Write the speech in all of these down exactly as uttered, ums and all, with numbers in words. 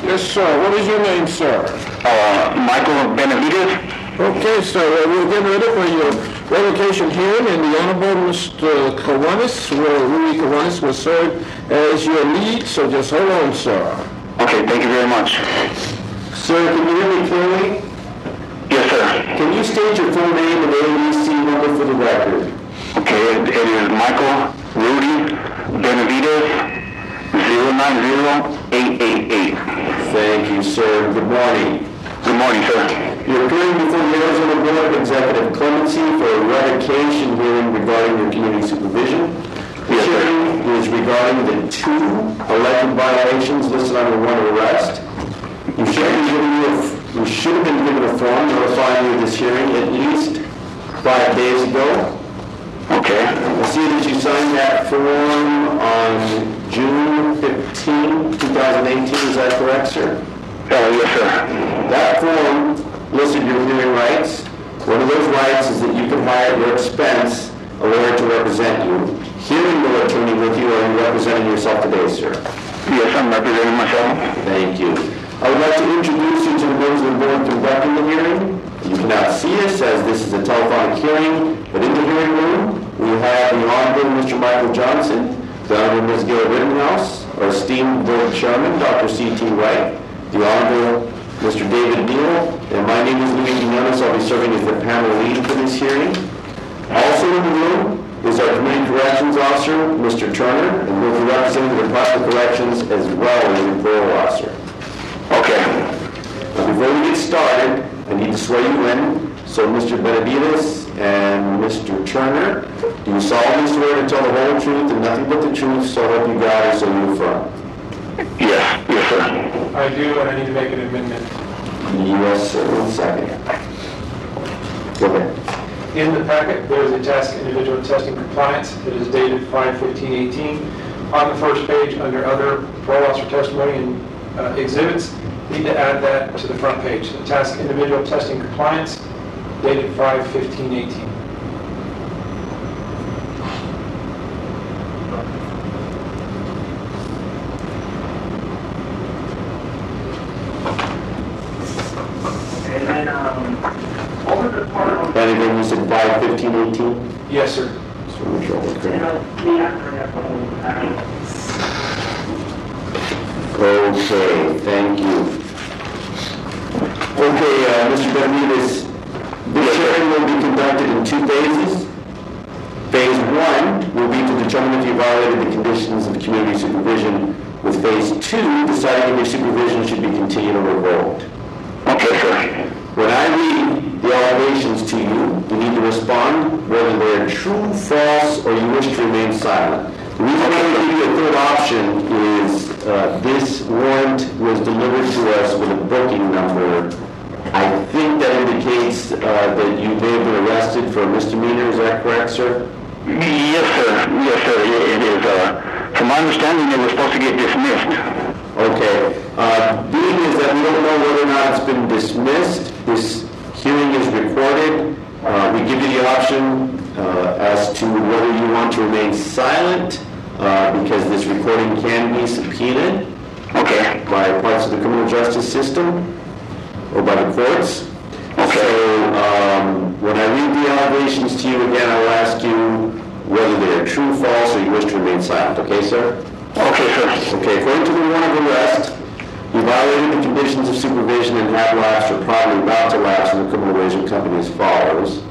Yes, sir. What is your name, sir? Uh, Michael Benavides. Okay, sir. Uh, we're getting ready for your revocation hearing, and the Honorable Mister Kiwanis, will, Louis Kiwanis, will serve as your lead, so just hold on, sir. Okay, thank you very much. Sir, can you hear me clearly? Yes, sir. Can you state your full name and A B C number for the record? Okay, it, it is Michael Rudy Benavides, zero nine zero eight eight eight. Thank you, sir. Good morning. Good morning, sir. You're appearing before the Arizona Board of Executive Clemency for a revocation hearing regarding your community supervision. The Yes, sir. hearing is regarding the two elected violations listed under warrant of arrest. You should have been given a, you should have been given a form notifying you of this hearing at least five days ago. Okay. I see that you signed that form on June fifteenth, twenty eighteen. Is that correct, sir? Uh, yes, sir. That form listed your hearing rights. One of those rights is that you can hire at your expense a lawyer to represent you. Hearing the attorney with you, are you representing yourself today, sir? Yes, I'm representing myself. Thank you. I would like to introduce you to the members of the board conducting the hearing. You cannot see us as this is a telephonic hearing, but in the hearing room, we have the Honorable Mister Michael Johnson, the Honorable Miz Gail Rittenhouse, our esteemed board chairman, Doctor C T White, the Honorable Mister David Neal, and my name is Louis Quinones. I'll be serving as the panel lead for this hearing. Also in the room is our Community Corrections Officer, Mister Turner, and we'll be representing the Department of Corrections as well as the parole officer. Okay. Now, before we get started, I need to swear you in. So, Mister Benavides and Mister Turner, do you solemnly swear to tell the whole truth and nothing but the truth, so help you God, or so you affirm? Yes, yes, sir. I do, and I need to make an amendment. Yes, sir. One second. Go ahead. In the packet, there is a task individual testing compliance that is dated five fifteen eighteen. On the first page, under other parole officer testimony and uh, exhibits, need to add that to the front page. The task individual testing compliance dated five fifteen eighteen. And then, um, over the part of, And again, you said five fifteen eighteen? Yes, sir. Just want to make sure I was you correct. know, me after that, um, Okay, thank you. Okay, uh, Mister Benavides, this hearing will be conducted in two phases. Phase one will be to determine if you violated the conditions of community supervision, with phase two deciding if your supervision should be continued or revoked. Okay, sir. When I read the allegations to you, you need to respond whether they're true, false, or you wish to remain silent. The reason I want to give you a third option is uh, this warrant was delivered to us with a booking number. I think that indicates uh, that you may have been arrested for a misdemeanor. Is that correct, sir? Yes, sir. Yes, sir. It, it is. Uh, from my understanding, it was supposed to get dismissed. Okay. Uh, being is that we don't know whether or not it's been dismissed. This hearing is recorded. Uh, we give you the option uh, as to whether you want to remain silent uh, because this recording can be subpoenaed Okay. by parts of the criminal justice system or by the courts. Okay. So um, when I read the allegations to you again, I will ask you whether they are true, false, or you wish to remain silent. Okay, sir? Okay, sir. Okay, according to the warrant of arrest, you violated the conditions of supervision and have lapsed or probably about to lapse in the criminal arrangement company as follows.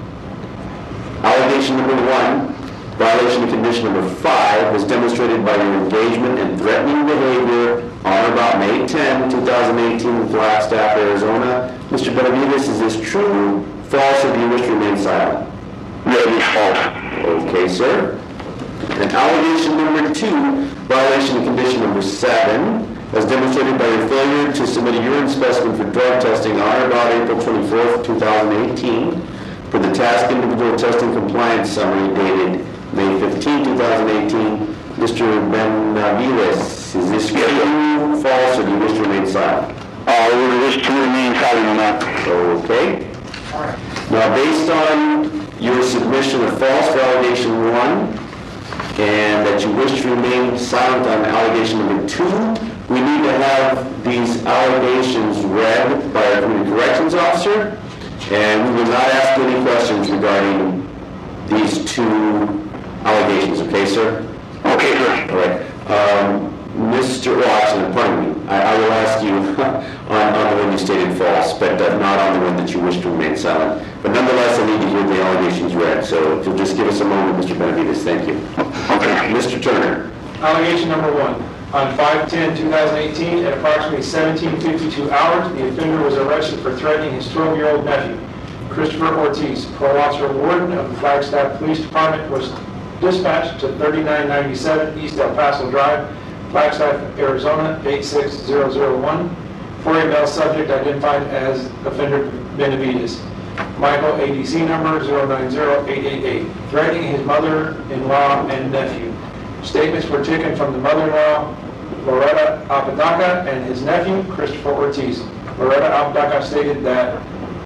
Allegation number one, violation of condition number five was demonstrated by your engagement in threatening behavior on or about May tenth, twenty eighteen in Flagstaff, Arizona. Mister Benavides, is this true, false, or do you wish to remain silent? That is false. Okay, sir. And allegation number two, violation of condition number seven, as demonstrated by your failure to submit a urine specimen for drug testing on or about April twenty-fourth, twenty eighteen, for the task individual testing compliance summary dated May fifteenth, twenty eighteen. Mister Benavides, is this true, false, or do you wish to remain silent? Uh, we wish to remain silent on that. Okay. Now, based on your submission of false for allegation one, and that you wish to remain silent on allegation number two, we need to have these allegations read by our community corrections officer, and we will not ask any questions regarding these two allegations, okay, sir? Okay, sir. All right. Um, Mister Well, actually, pardon me. I, I will ask you on, on the one you stated false, but uh, not on the one that you wish to remain silent. But nonetheless, I need to hear the allegations read. So if you'll just give us a moment, Mister Benavides, thank you. Okay. Mister Turner. Allegation number one. On five ten two thousand eighteen, at approximately seventeen fifty-two hours, the offender was arrested for threatening his twelve-year-old nephew. Christopher Ortiz, parole officer warden of the Flagstaff Police Department, was dispatched to thirty-nine ninety-seven East El Paso Drive, Flagstaff, Arizona, eight six zero zero one, for a male subject identified as offender Benavides. Michael, A D C number zero nine zero eight eight eight, threatening his mother-in-law and nephew. Statements were taken from the mother-in-law, Loretta Apodaca, and his nephew, Christopher Ortiz. Loretta Apodaca stated that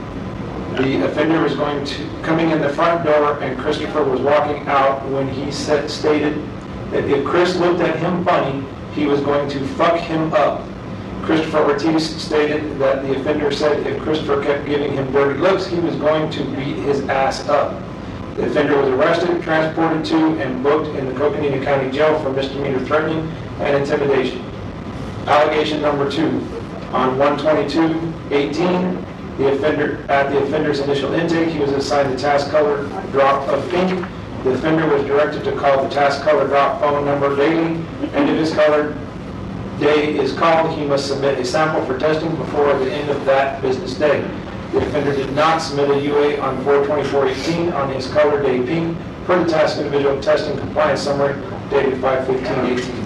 the offender was going to, coming in the front door, and Christopher was walking out when he said, stated that if Chris looked at him funny, he was going to fuck him up. Christopher Ortiz stated that the offender said if Christopher kept giving him dirty looks, he was going to beat his ass up. The offender was arrested, transported to, and booked in the Coconino County Jail for misdemeanor threatening and intimidation. Allegation number two. On one twenty-two eighteen, the offender, at the offender's initial intake, he was assigned the task color drop of pink. The offender was directed to call the task color drop phone number daily, and if his color day is called, he must submit a sample for testing before the end of that business day. The offender did not submit a U A on four twenty-four eighteen on his color day pink for the task individual testing compliance summary dated five fifteen eighteen.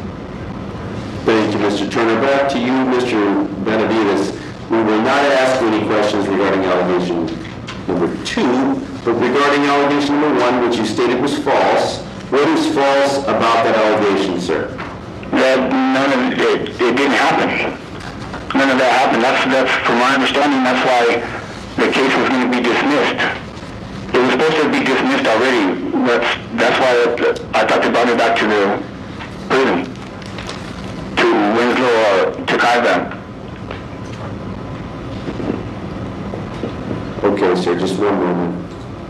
Thank you, Mister Turner. Back to you, Mister Benavides. We will not ask any questions regarding allegation number two, but regarding allegation number one, which you stated was false. What is false about that allegation, sir? That none of it, it didn't happen. None of that happened. That's, that's, from my understanding, that's why the case was going to be dismissed. It was supposed to be dismissed already. That's, that's why it, I thought they brought it back to the prison, to Winslow or to Kaiban. Okay, sir, just one moment.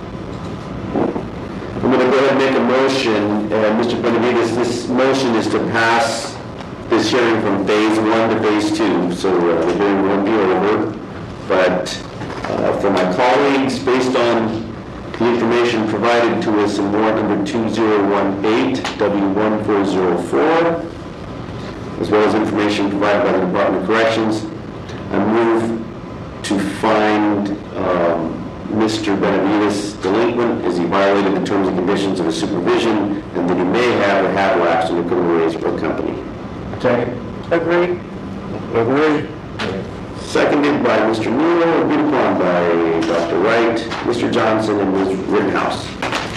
I'm going to go ahead and make a motion. Uh, Mister Benavides, this motion is to pass this hearing from phase one to phase two, so uh, the hearing won't be over. But uh, for my colleagues, based on the information provided to us in warrant number two zero one eight, W one four zero four, as well as information provided by the Department of Corrections, I move to find um, Mister Benavides delinquent as he violated the terms and conditions of his supervision and that he may have or have lapsed in the criminal Raysbrook Company. Second. Agree. Agree. Seconded by Mister Nero, agreed upon by Doctor Wright, Mister Johnson, and Miz Rittenhouse.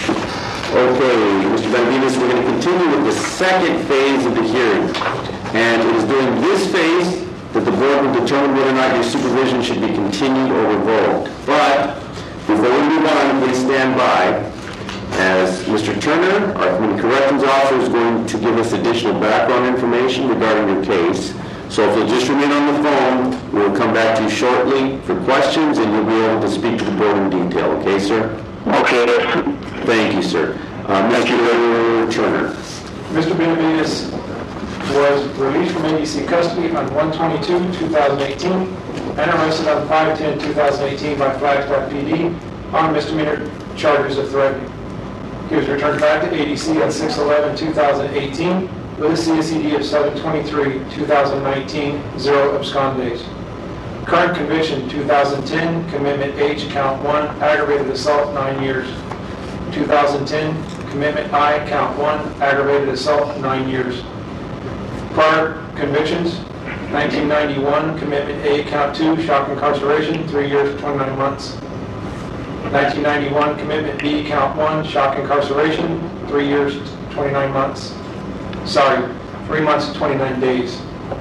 Okay, Mister Benavides, we're going to continue with the second phase of the hearing. And it is during this phase that the board will determine whether or not your supervision should be continued or revoked. But before we move on, please stand by, as Mister Turner, our community corrections officer, is going to give us additional background information regarding your case. So if you'll just remain on the phone, we'll come back to you shortly for questions, and you'll be able to speak to the board in detail. Okay, sir? Okay. Thank you, sir. Uh, Mister Turner. Mister Benavides was released from A D C custody on one twenty-two two thousand eighteen and arrested on five ten two thousand eighteen by Flagstaff P D on misdemeanor charges of threatening. He was returned back to A D C on six eleven two thousand eighteen with a C S E D of seven twenty-three two thousand nineteen, zero abscond days. Current conviction two thousand ten, commitment H, count one, aggravated assault, nine years. two thousand ten, commitment I, count one, aggravated assault, nine years. Prior convictions, nineteen ninety-one, commitment A, count two, shock incarceration, three years, twenty-nine months. nineteen ninety-one, commitment B, count one, shock incarceration, three years, twenty-nine months. Sorry, three months, twenty-nine days.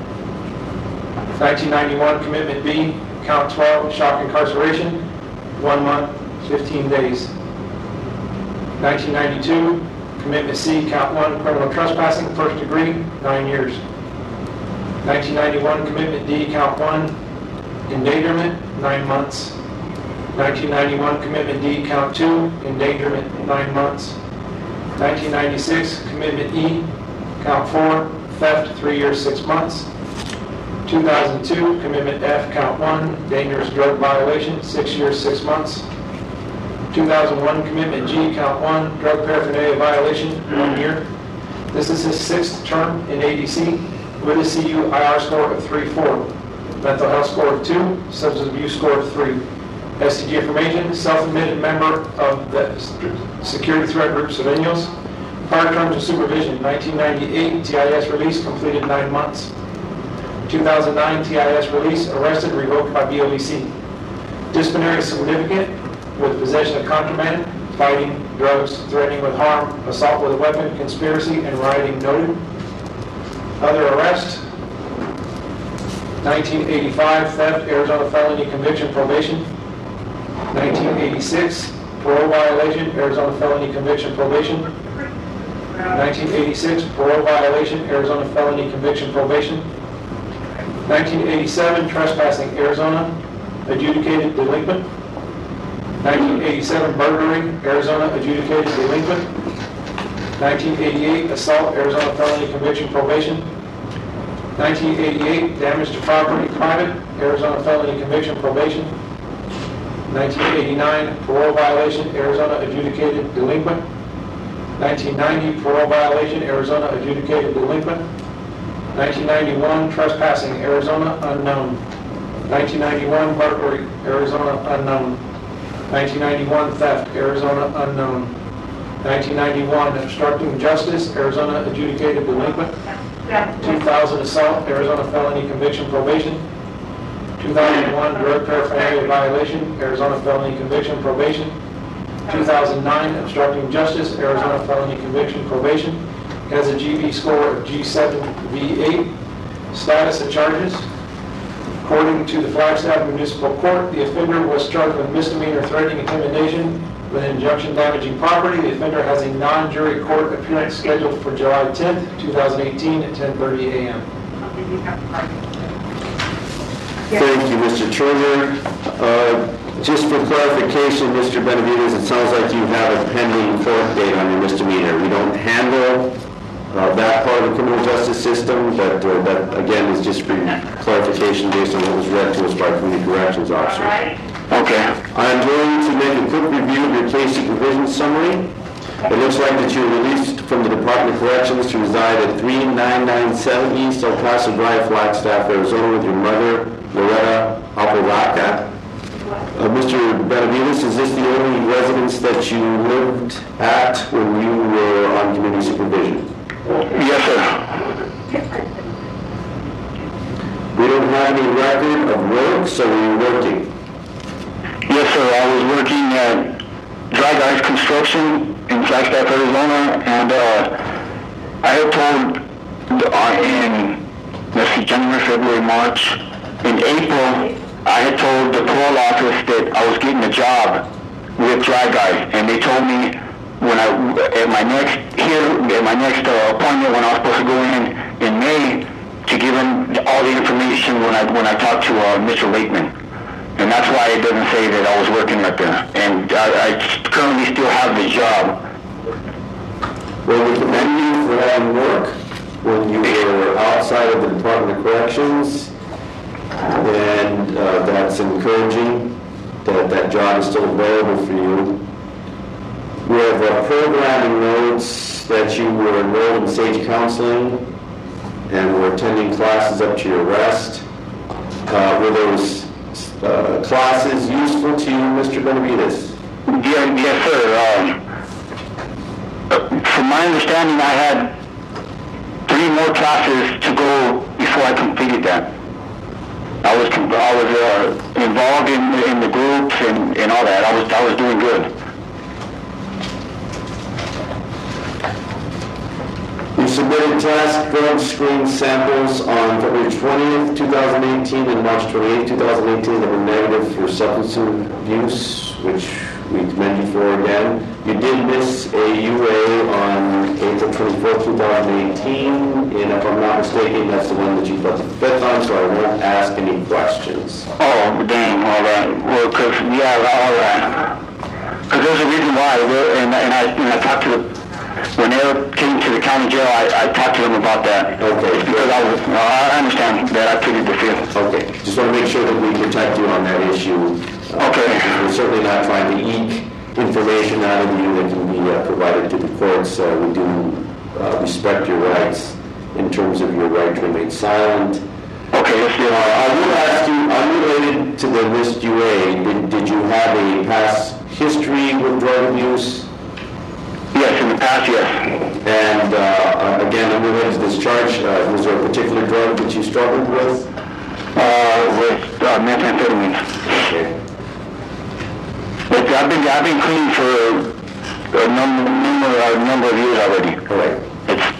nineteen ninety-one, commitment B, count twelve, shock incarceration, one month, fifteen days. nineteen ninety-two, commitment C, count one, criminal trespassing, first degree, nine years. nineteen ninety-one, Commitment D, Count one, endangerment, nine months. nineteen ninety-one, Commitment D, Count two, endangerment, nine months. nineteen ninety-six, Commitment E, Count four, theft, three years, six months. two thousand two, Commitment F, Count one, dangerous drug violation, six years, six months. two thousand one, Commitment G, Count one, drug paraphernalia violation, one year. This is his sixth term in A D C with a C U I R score of three point four, mental health score of two, substance abuse score of three. S T G information, self-admitted member of the security threat group Survenos. Prior terms of supervision, nineteen ninety-eight, T I S release, completed nine months. two thousand nine, T I S release, arrested, revoked by B O E C. Disciplinary significant with possession of contraband, fighting, drugs, threatening with harm, assault with a weapon, conspiracy, and rioting noted. Other arrest, nineteen eighty-five, theft, Arizona felony conviction probation. nineteen eighty-six, parole violation, Arizona felony conviction probation. nineteen eighty-six, parole violation, Arizona felony conviction probation. nineteen eighty-seven, trespassing, Arizona, adjudicated delinquent. nineteen eighty-seven, burglary, Arizona, adjudicated delinquent. nineteen eighty-eight, assault, Arizona felony conviction probation. nineteen eighty-eight, damage to property, private, Arizona felony conviction probation. nineteen eighty-nine, parole violation, Arizona, adjudicated delinquent. nineteen ninety, parole violation, Arizona, adjudicated delinquent. nineteen ninety-one, trespassing, Arizona, unknown. nineteen ninety-one, burglary, Arizona, unknown. nineteen ninety-one, theft, Arizona, unknown. nineteen ninety-one, obstructing justice, Arizona, adjudicated delinquent. two thousand, assault, Arizona felony conviction probation. two thousand one, drug paraphernalia violation, Arizona felony conviction probation. two thousand nine, obstructing justice, Arizona felony conviction probation. Has a G B score of G seven V eight. Status of charges. According to the Flagstaff Municipal Court, the offender was charged with misdemeanor threatening intimidation with injunction damaging property. The offender has a non-jury court appearance scheduled for July tenth, two thousand eighteen at ten thirty a m Thank you, Mister Turner. Uh, Just for clarification, Mister Benavides, it sounds like you have a pending court date on your misdemeanor. We don't handle uh, that part of the criminal justice system, but uh, that, again, is just for clarification based on what was read to us by community corrections officer. Okay. I'm going to make a quick review of your case supervision summary. It looks like that you were released from the Department of Corrections to reside at three nine nine seven East El Paso Drive, Flagstaff, Arizona, with your mother, Loretta Apalaca. Uh, Mister Benavides, is this the only residence that you lived at when you were on community supervision? Yes, sir. We don't have any record of work, so were you working? Yes, sir. I was working at Dry Guys Construction in Flagstaff, Arizona, and uh, I had told uh, in, let's see, January, February, March, in April, I had told the parole office that I was getting a job with Dry Guys, and they told me when I at my next here at my next uh, appointment when I was supposed to go in in May to give them all the information when I when I talked to uh, Mister Lakeman, and that's why it doesn't say that I was working right there. And I, I currently still have the job. Well, we commend you for having work when you were outside of the Department of Corrections. And uh, that's encouraging that that job is still available for you. We have uh, programming notes that you were enrolled in SAGE counseling and were attending classes up to your arrest. Uh, were those uh, classes useful to you, Mister Benavides? Yeah, yes, sir. Um, from my understanding, I had three more classes to go before I completed that. I was I was uh, involved in in the groups and, and all that. I was I was doing good. You submitted task drug screen samples on February twentieth, two thousand eighteen and March twenty-eighth, two thousand eighteen that were negative for substance abuse, which we commend you for again. You did miss a U A on April twenty-fourth, two thousand eighteen, and if I'm not mistaken, that's the one that you put the fifth on, so I won't ask any questions. Oh, dang, all right. Well, because, yeah, all right. Because there's a reason why, and, and, I, and I talked to the, when Eric came to the county jail, I, I talked to them about that. Okay. Because I was, I understand that I pleaded the fifth. Okay, just want to make sure that we protect you on that issue. Uh, Okay. We're certainly not trying to eke information out of you that can be uh, provided to the courts. Uh, we do uh, respect your rights in terms of your right to remain silent. Okay, let's do it. Uh, I will ask you, unrelated to the missed U A, did, did you have a past history with drug abuse? Yes, in the past, yes. And uh, again, unrelated to this charge, uh, was there a particular drug that you struggled with? Uh, with uh, methamphetamine. Okay. But I've been, I've been clean for a number, number, a number of years already. All right. It's,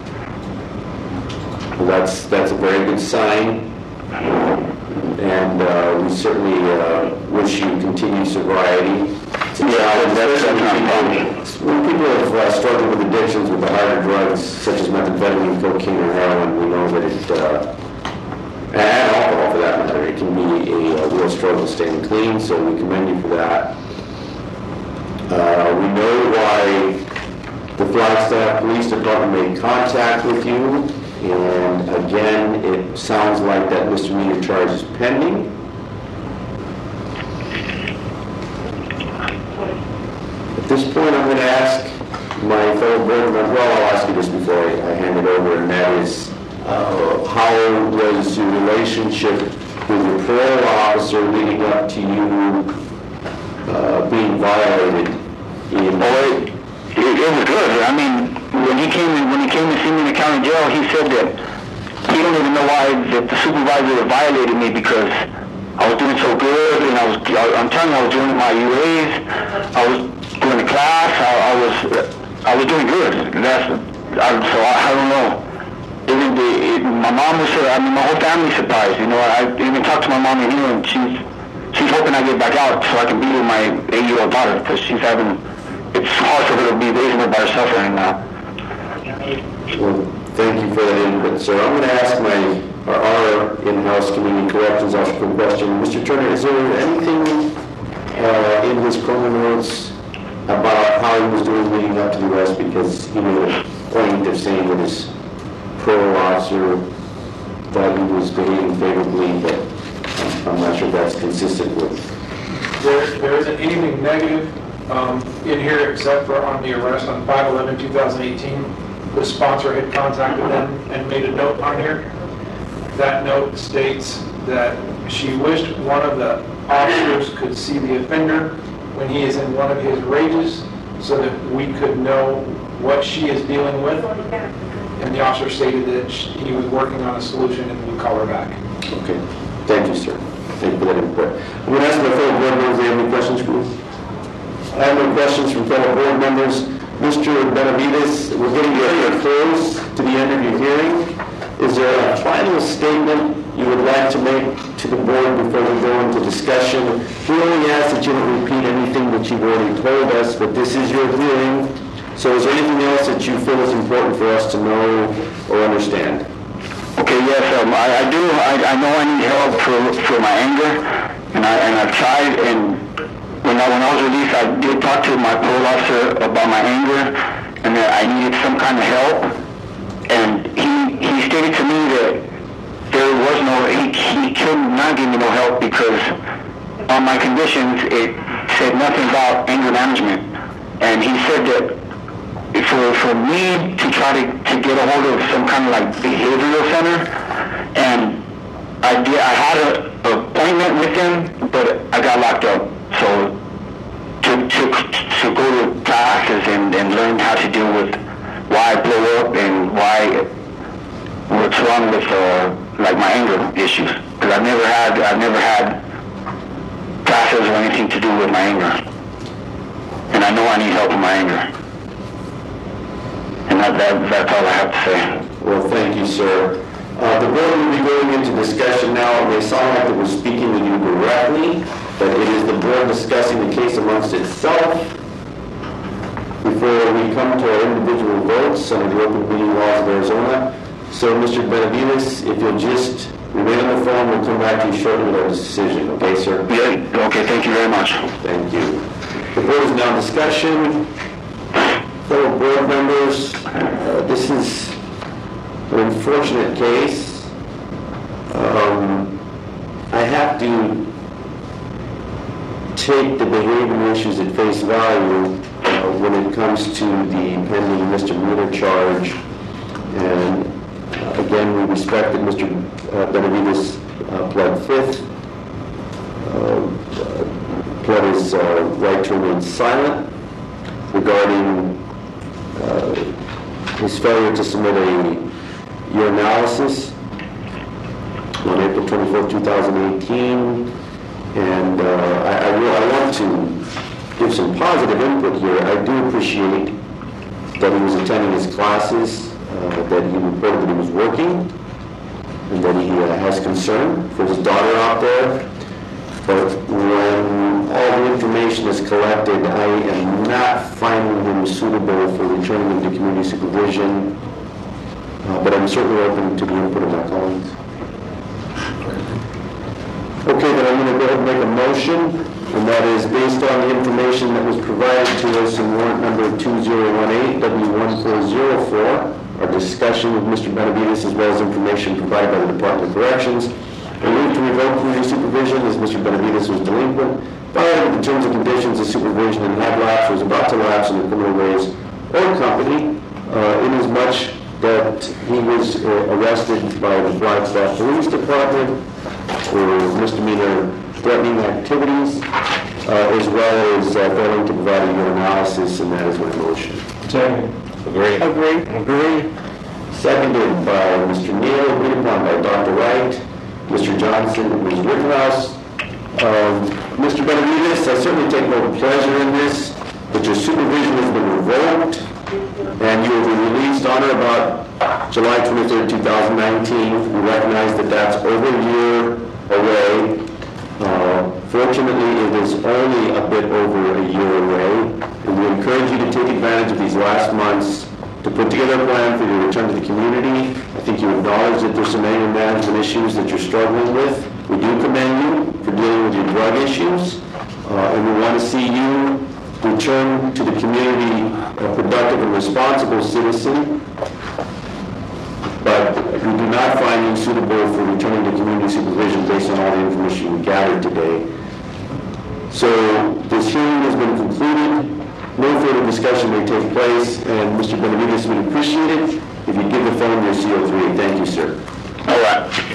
Well, that's, that's a very good sign, and uh, we certainly uh, wish you continued sobriety. It's a challenge, that's- that's not a especially when people have uh, struggled with addictions with the harder drugs, such as methamphetamine, cocaine, or heroin. We know that it, uh, and alcohol for that matter, it can be a, a real struggle staying clean, so we commend you for that. Uh, we know why the Flagstaff Police Department made contact with you, and again, it sounds like that misdemeanor charge is pending. At this point, I'm going to ask my fellow board member, well, I'll ask you this before I I hand it over, and that is, uh, how was your relationship with your parole officer leading up to you uh, being violated in... oh, it, it, it was good. I mean, when he came in, when he came to see me in the county jail, he said that he don't even know why that the supervisor violated me because I was doing so good, and I was, I'm telling you, I was doing my U As, I was going to class, I, I was, I was doing good. That's, I, so I, I don't know. Even the, it, my mom was, I mean, my whole family's surprised. You know, I even talked to my mom in here, and she's, she's hoping I get back out so I can be with my eight-year-old daughter because she's having, it's hard for her to be raising her by herself right now. Well, thank you for that input, sir. I'm going to ask my, our, our in-house community corrections officer a question. Mister Turner, is there anything uh, in his criminal notes about how he was doing leading up to the arrest? Because he made a point of saying that his parole officer thought he was behaving favorably, but I'm, I'm not sure that's consistent with... There, there isn't anything negative um, in here except for on the arrest on five eleven two thousand eighteen. The sponsor had contacted them and made a note on here. That note states that she wished one of the officers could see the offender when he is in one of his rages so that we could know what she is dealing with. And the officer stated that she, he was working on a solution and would call her back. Okay. Thank you, sir. Thank you for that input. I'm going to ask my fellow board members if they have any questions for me. I have no questions from fellow board members. Mister Benavides, we're getting very close to the end of your hearing. Is there a final statement you would like to make to the board before we go into discussion? We only ask that you don't repeat anything that you've already told us, but this is your hearing. So is there anything else that you feel is important for us to know or understand? Okay, yes, um, I, I do. I, I know I need help for, for my anger, and I and I've tried. And when I when I was released, I did talk to my parole officer about my anger, and that I needed some kind of help. And he he stated to me that there was no he he could not give me no help because on my conditions it said nothing about anger management, and he said that. For, for me to try to, to get a hold of some kind of like behavioral center, and I did, I had an appointment with him, but I got locked up. So to, to, to go to classes and, and learn how to deal with why I blow up and why, what's wrong with uh, like my anger issues. Because I've never had, I've never had classes or anything to do with my anger. And I know I need help with my anger. And And that, that, that's all I have to say. Well, thank you, sir. Uh, the board will be going into discussion now. It may sound like that we're speaking with you directly, but it is the board discussing the case amongst itself before we come to our individual votes under the open meeting laws of Arizona. So, Mister Benavides, if you'll just remain on the phone, we'll come back to you shortly with our decision. Okay, sir? Yeah, okay, thank you very much. Thank you. The board is now in discussion. Fellow board members, uh, this is an unfortunate case. Um, I have to take the behavioral issues at face value uh, when it comes to the pending misdemeanor charge. And uh, again, we respect that Mister uh, Benavides uh, pled fifth, uh, uh, pled his uh, right to remain silent regarding uh, his failure to submit a urinalysis on April twenty-fourth, two thousand eighteen. And uh, I, I, will, I want to give some positive input here. I do appreciate that he was attending his classes, uh, that he reported that he was working, and that he uh, has concern for his daughter out there. But when all the information is collected, I am not finding him suitable for returning into community supervision. Uh, but I'm certainly open to the input of my colleagues. Okay, then I'm going to go ahead and make a motion, and that is based on the information that was provided to us in warrant number two zero one eight W one four zero four, our discussion with Mister Benavides, as well as information provided by the Department of Corrections. I move to revoke community supervision as Mister Benavides was delinquent, violated the terms and conditions of supervision, and had lapsed or was about to lapse in the criminal ways or company, uh, inasmuch that he was uh, arrested by the Flagstaff Police Department for misdemeanor threatening activities, uh, as well as uh, failing to provide a urinalysis, and that is my motion. Second. Agree. Agree. Agree. Seconded by Mister Neal, agreed upon by Doctor Wright, Mister Johnson, Miz Rittenhouse. Um, Mister Benavides, I certainly take no pleasure in this, but your supervision has been revoked, and you will be released on or about July twenty-third, two thousand nineteen. We recognize that that's over a year away. Uh, fortunately, it is only a bit over a year away, and we encourage you to take advantage of these last months to put together a plan for your return to the community. I think you acknowledge that there's some anger management issues that you're struggling with. We do commend you for dealing with your drug issues, uh, and we want to see you return to the community a productive and responsible citizen, but we do not find you suitable for returning to community supervision based on all the information we gathered today. So this hearing has been concluded. No further discussion may take place, and Mister Benavides would appreciate it if you give the phone your C O three. Thank you, sir. All right.